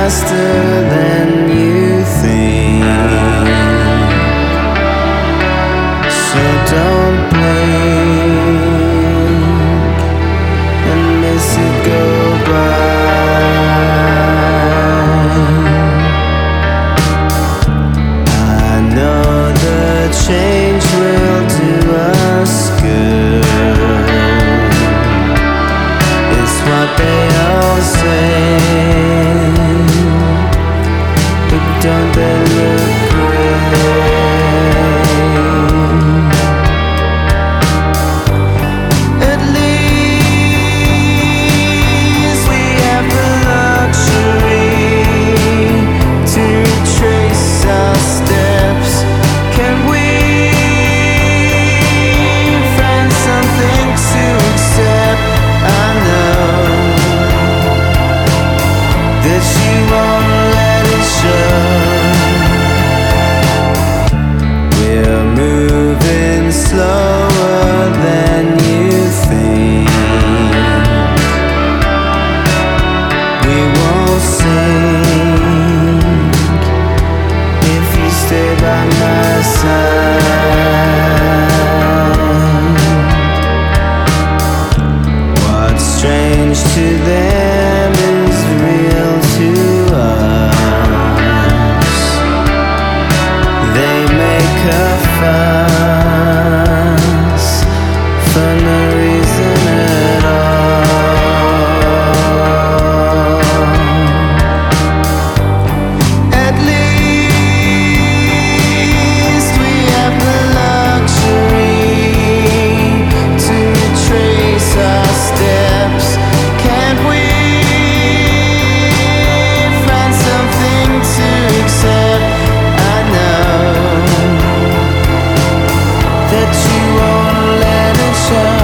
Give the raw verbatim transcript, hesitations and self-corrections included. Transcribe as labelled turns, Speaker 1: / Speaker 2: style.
Speaker 1: faster than you think. So don't blink and miss it go by. I know the change will do us good. It's what they all say, but don't they look great? At least we have the luxury to retrace our steps. Can we find something to accept? I know that you won't let it show. We're moving slower than you think. We won't sink if you stay by my side. What's strange to them is real to us. They make a fuss for no reason at all. At least we have the luxury to retrace our steps. Can't we find something to accept? I know that you won't let it show.